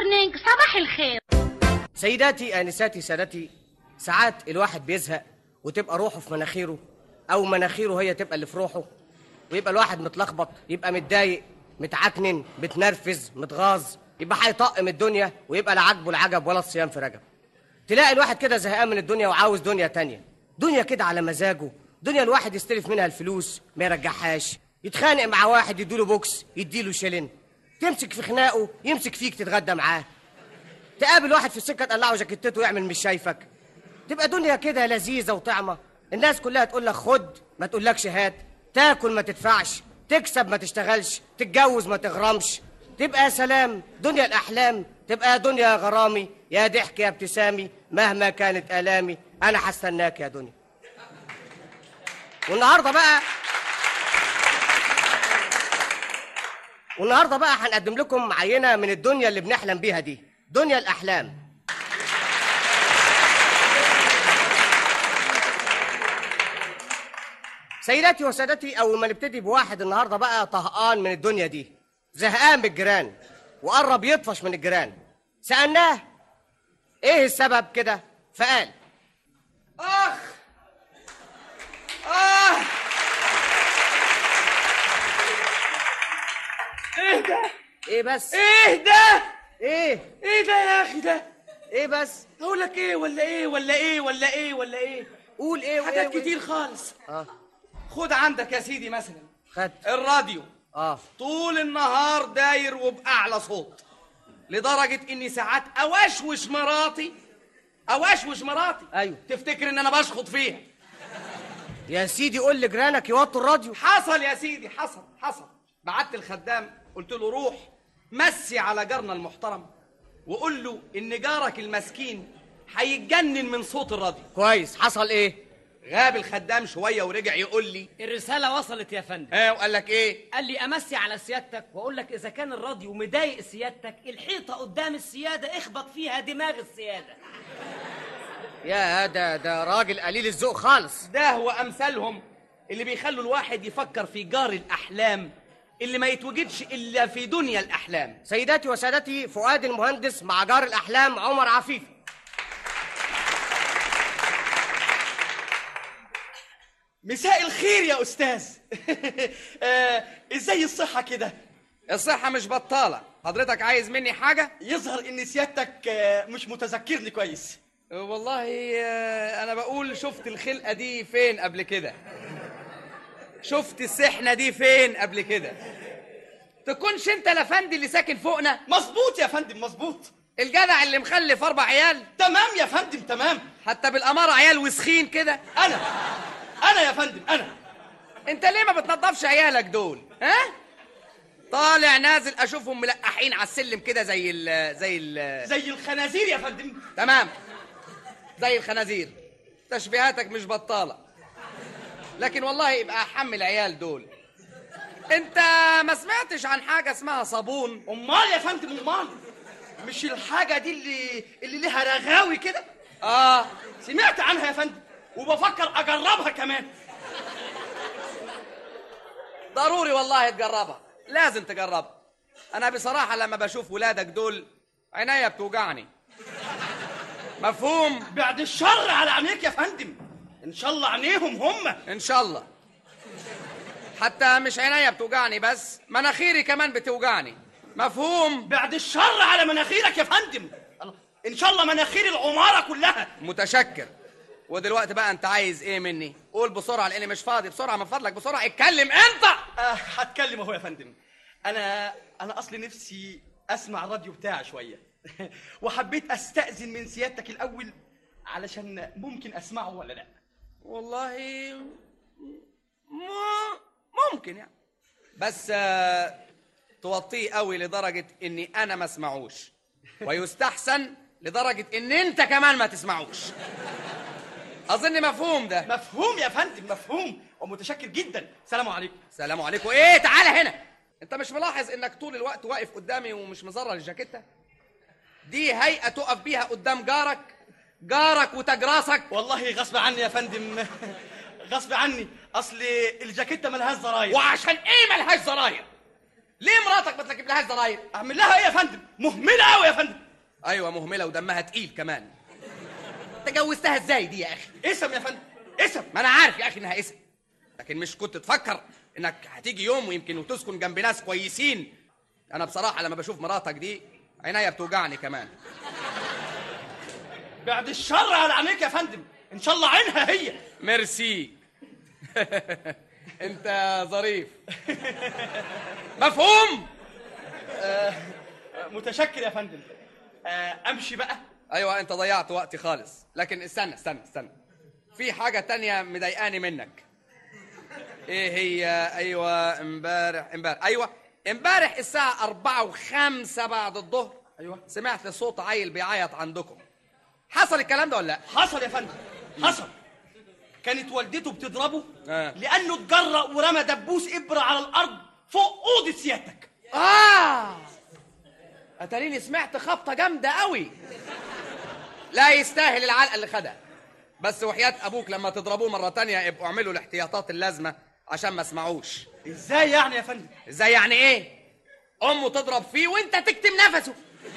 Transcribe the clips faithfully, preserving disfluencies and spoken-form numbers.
مورنينج، صباح الخير. سيداتي آنساتي سادتي، ساعات الواحد بيزهق وتبقى روحه في مناخيره، أو مناخيره هي تبقى اللي في روحه، ويبقى الواحد متلخبط، يبقى متضايق، متعكنن، متنرفز، متغاظ، يبقى هيطقم الدنيا، ويبقى لا عاجبه العجب ولا الصيام في رجب. تلاقي الواحد كده زهقان من الدنيا وعاوز دنيا تانية، دنيا كده على مزاجه، دنيا الواحد يستلف منها الفلوس ما يرجعهاش، يتخانق مع واحد يديله بوكس يديله شلن، تمسك في خناقه يمسك فيك تتغدى معاه، تقابل واحد في السكه تقلعه جاكيتته ويعمل مش شايفك. تبقى دنيا كده لذيذه وطعمه، الناس كلها تقول لك خد ما تقولكش هات، تاكل ما تدفعش، تكسب ما تشتغلش، تتجوز ما تغرمش، تبقى يا سلام دنيا الاحلام، تبقى دنيا يا غرامي، يا ضحك يا ابتسامي، مهما كانت الامي انا هستناك يا دنيا. والنهارده بقى والنهارده بقى هنقدم لكم عينه من الدنيا اللي بنحلم بيها دي، دنيا الاحلام. سيداتي وسادتي، اول ما نبتدي بواحد النهارده بقى طهقان من الدنيا دي، زهقان بالجيران وقرب يطفش من الجيران، سالناه ايه السبب كده، فقال اخ اه ايه ده؟ ايه بس؟ ايه ده؟ ايه؟ ايه ده يا اخي ده؟ ايه بس؟ اقول لك ايه ولا ايه ولا ايه ولا ايه ولا ايه؟ قول ايه وإيه حاجات وإيه؟ كتير خالص. اه خد عندك يا سيدي مثلا خد الراديو، اه طول النهار داير وبأعلى صوت، لدرجة اني ساعات اوشوش مراتي اوشوش مراتي ايوه تفتكر ان انا بشخط فيها. يا سيدي قول لجيرانك يوطوا الراديو. حصل يا سيدي، حصل حصل بعت الخدام قلت له روح مسي على جارنا المحترم وقول له ان جارك المسكين هيتجنن من صوت الراديو. كويس، حصل ايه؟ غاب الخدام شويه ورجع يقول لي الرسالة وصلت يا فندم. اه وقال لك ايه؟ قال لي امسي على سيادتك واقول لك اذا كان الراديو مضايق سيادتك، الحيطة قدام السيادة اخبط فيها دماغ السيادة. يا ده ده راجل قليل الذوق خالص. ده هو امثالهم اللي بيخلوا الواحد يفكر في جار الاحلام اللي ما يتوجدش الا في دنيا الاحلام. سيداتي وسادتي، فؤاد المهندس مع جار الاحلام عمر عفيفي. مساء الخير يا استاذ. آه، ازاي الصحة كده؟ الصحة مش بطالة، حضرتك عايز مني حاجة؟ يظهر ان سيادتك آه، مش متذكرني كويس. والله آه، انا بقول شفت الخلقة دي فين قبل كده؟ شفت السحنة دي فين قبل كده؟ تكونش انت الافندي اللي ساكن فوقنا؟ مظبوط يا فندم مظبوط. الجدع اللي مخلف اربع عيال؟ تمام يا فندم تمام. حتى بالامارة عيال وسخين كده؟ انا انا يا فندم انا. انت ليه ما بتنضفش عيالك دول؟ ها؟ طالع نازل اشوفهم ملقحين على السلم كده زي ال زي ال زي الخنازير يا فندم. تمام، زي الخنازير. تشبيهاتك مش بطالة، لكن والله يبقى احمل العيال دول. انت ما سمعتش عن حاجة اسمها صابون؟ امال يا فندم امال، مش الحاجة دي اللي اللي ليها رغاوي كده؟ اه سمعت عنها يا فندم وبفكر اجربها كمان. ضروري والله تجربها، لازم تجربها. انا بصراحة لما بشوف ولادك دول عينيا بتوجعني. مفهوم؟ بعد الشر على عينيك يا فندم، ان شاء الله عينيهم هم. ان شاء الله. حتى مش عينيا بتوجعني بس، مناخيري كمان بتوجعني. مفهوم؟ بعد الشر على مناخيرك يا فندم، ان شاء الله مناخير العمارة كلها. متشكر. ودلوقتي بقى انت عايز ايه مني؟ قول بسرعة لاني مش فاضي، بسرعة من فضلك بسرعة اتكلم انت. أه هتكلم اهو يا فندم. انا انا اصلي نفسي اسمع الراديو بتاعي شوية وحبيت استأذن من سيادتك الاول علشان ممكن اسمعه ولا لا. والله ممكن يعني، بس آه توطيه قوي لدرجة اني انا ما اسمعوش، ويستحسن لدرجة ان انت كمان ما تسمعوش. اظن مفهوم ده؟ مفهوم يا فندم مفهوم ومتشكر جدا. سلام عليكم. سلام عليكم ايه؟ تعالى هنا. انت مش ملاحظ انك طول الوقت واقف قدامي ومش مزرر الجاكيتة؟ دي هيئة تقف بيها قدام جارك جارك وتجراسك؟ والله غصب عني يا فندم، غصب عني، اصل الجاكيتة ملهاش زراير. وعشان ايه ملهاش زراير؟ ليه مراتك ما تركب لهاش زراير؟ اعمل لها ايه يا فندم؟ مهملة قوي يا فندم. ايوه مهمله ودمها تقيل كمان. انت جوزتها ازاي دي يا اخي؟ اسم يا فندم، اسم. ما انا عارف يا اخي انها اسم، لكن مش كنت تفكر انك هتيجي يوم ويمكن وتسكن جنب ناس كويسين؟ انا بصراحه لما بشوف مراتك دي عينيا بتوجعني كمان. بعد الشر على عينيك يا فندم، ان شاء الله عينها هي. ميرسي. انت ظريف. مفهوم؟ آه متشكر يا فندم. آه امشي بقى؟ ايوه انت ضيعت وقتي خالص، لكن استنى استنى استنى، في حاجه تانية مضايقاني منك. ايه هي؟ ايوه امبارح امبارح ايوه امبارح الساعه أربعة وخمسة بعد الظهر ايوه سمعت صوت عيل بيعيط عندكم. حصل الكلام ده ولا لا؟ حصل يا فندم، حصل. كانت والدته بتضربه آه. لانه اتجرأ ورمى دبوس ابره على الارض فوق اوضه سيادتك. اه اتاريني سمعت خبطه جامده قوي. لا يستاهل العلقه اللي خدها، بس وحياة ابوك لما تضربوه مره تانية ابقوا اعملوا الاحتياطات اللازمه عشان ما اسمعوش. ازاي يعني يا فندم؟ ازاي يعني ايه؟ امه تضرب فيه وانت تكتم نفسه،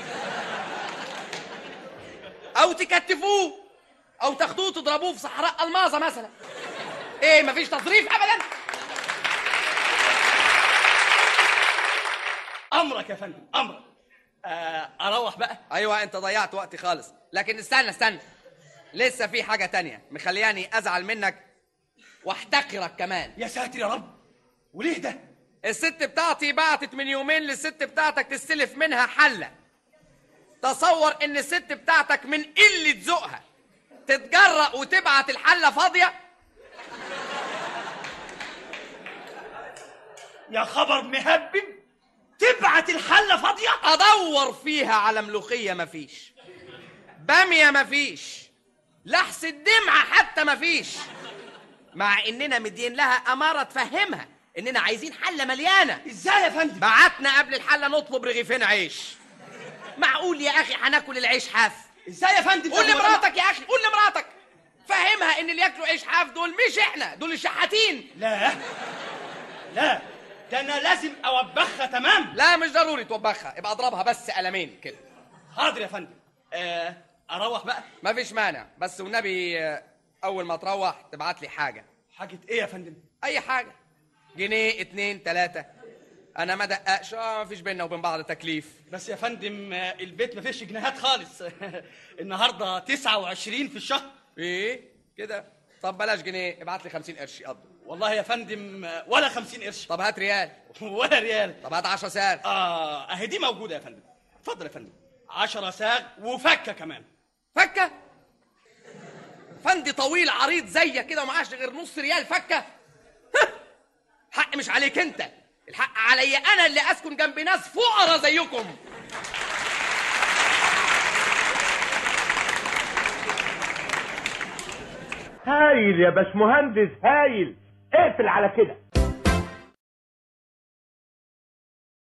او تكتفوه، او تاخدوه تضربوه في صحراء الماظه مثلا. ايه مفيش تظريف ابدا؟ امرك يا فندم، امرك. آه اروح بقى؟ ايوه انت ضيعت وقتي خالص، لكن استنى استنى، لسه في حاجه تانية مخلياني ازعل منك واحتقرك كمان. يا ساتر يا رب، وليه ده؟ الست بتاعتي بعتت من يومين للست بتاعتك تستلف منها حله. تصور ان الست بتاعتك من قله ذوقها تتجرأ وتبعت الحله فاضيه. يا خبر مهبب، تبعت الحله فاضيه؟ ادور فيها على ملوخيه مفيش، باميه مفيش، لحس الدمعه حتى مفيش، مع اننا مدين لها اماره تفهمها اننا عايزين حله مليانه. ازاي يا فندم؟ بعتنا قبل الحله نطلب رغيفين عيش. معقول يا اخي هناكل العيش حاف؟ ازاي يا فندم؟ قول لمراتك يا اخي، قول لمراتك، فهمها ان اللي ياكلوا عيش حاف دول مش احنا، دول الشحاتين. لا لا، ده انا لازم اوبخها. تمام؟ لا مش ضروري توبخها، ابقى اضربها بس قلمين كده. حاضر يا فندم. آه اروح بقى؟ مفيش مانع، بس والنبي آه، اول ما تروح تبعت لي حاجه. حاجه ايه يا فندم؟ اي حاجه، جنيه اتنين تلاته، انا ما دققش. اه مفيش بينا وبين بعض تكليف. بس يا فندم آه، البيت ما فيش جنيهات خالص. النهارده تسعة وعشرين في الشهر. ايه كده؟ طب بلاش جنيه، ابعت لي خمسين قرش يقضوا. والله يا فندم آه، ولا خمسين قرش. طب هات ريال. ولا ريال. طب هات عشرة ساغ. اه اهي دي موجوده يا فندم. اتفضل يا فندم، عشرة ساغ وفكه كمان. فكه؟ فندي طويل عريض زيك كده ومعاش غير نص ريال فكه؟ حق مش عليك انت، الحق عليا انا اللي اسكن جنب ناس فقراء زيكم. هايل يا باشمهندس، هايل. اقفل على كده.